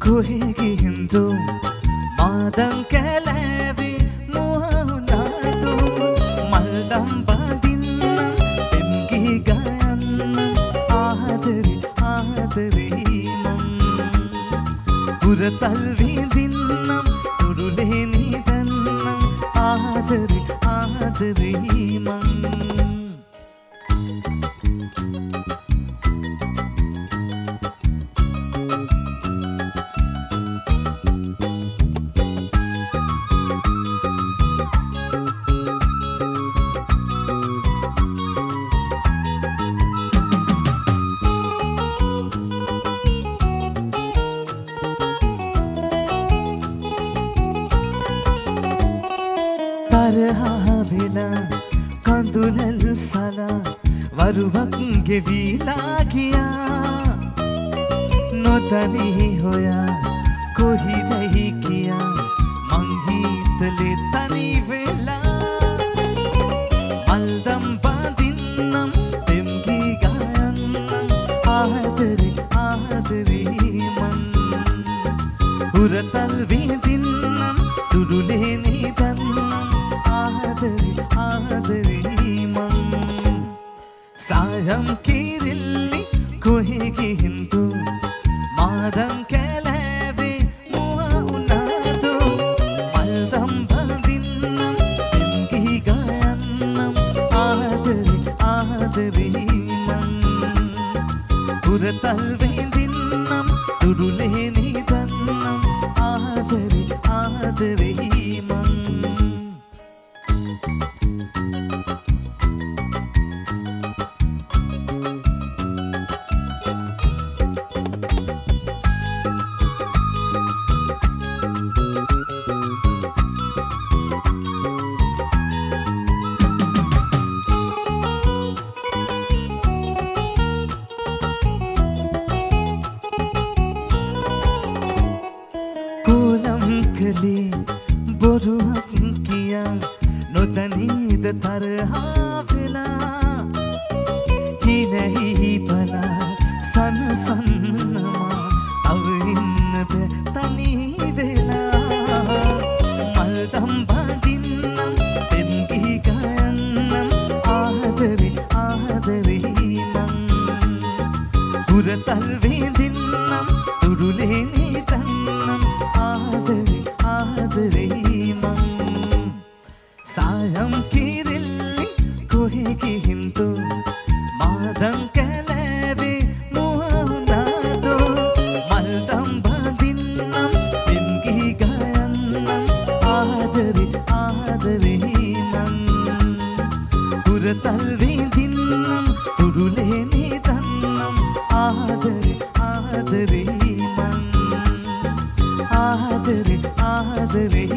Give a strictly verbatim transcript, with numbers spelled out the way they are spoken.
කොහෙ ගිහින්දු මාදන් කැලෑවේ මුහුණාදු මල්දම් බඳින්නම් පෙම්ගී ගයන්නම් ආදරේ ආදරේ මං පුරතල් විඳින්නම් තුරුලේ නිදන්නම් ආදරේ ආදරේ මං කඳුලල් සලා වරුවක් ගෙවිලා ගියා නොදනී හොයා කොහිදයි කියා මං හිතලේ තනි වෙලා මල්දම් බඳින්නම් පෙම්ගී ගයන්නම් ආදරේ ආදරේ මං උරතල් විඳින්නම් තුරුලේ නිදන්නම් ආදරේ ආදරේ මං සායම් කිරිල්ලි කොහෙ ගිහින්දු මාදන් කැලෑවේ මුහුණාදු මල්දම් බඳින්නම් පෙම්ගී ගයන්නම් ආදරේ ආදරේ මං පුරතල් විඳින්නම් තුරුලේ නිදන්නම් ආදරේ ආදරේ මං බොරුවක් කියා නොදනීද තරහා වෙලා හිනැහි බලා සනසන්නවා තව ඉන්න බෑ තනි වෙලා මල්දම් බඳින්නම් පෙම්ගී ගයන්නම් ආදරේ ආදරේ මං පුරතල් විඳින්නම් තුරුලේ නිදන්නම් ආදරේ ආදරේ මං සායම් කිරිල්ලි කොහෙ ගිහින්දු මාදන් කැලෑවේ මුහුණාදු මල්දම් බඳින්නම් පෙම්ගී ගයන්නම් ආදරේ ආදරේ මං පුරතල් විඳින්නම් තුරුලේ නිදන්නම් ආදරේ ආදරේ මං ආදරේ ආදරේ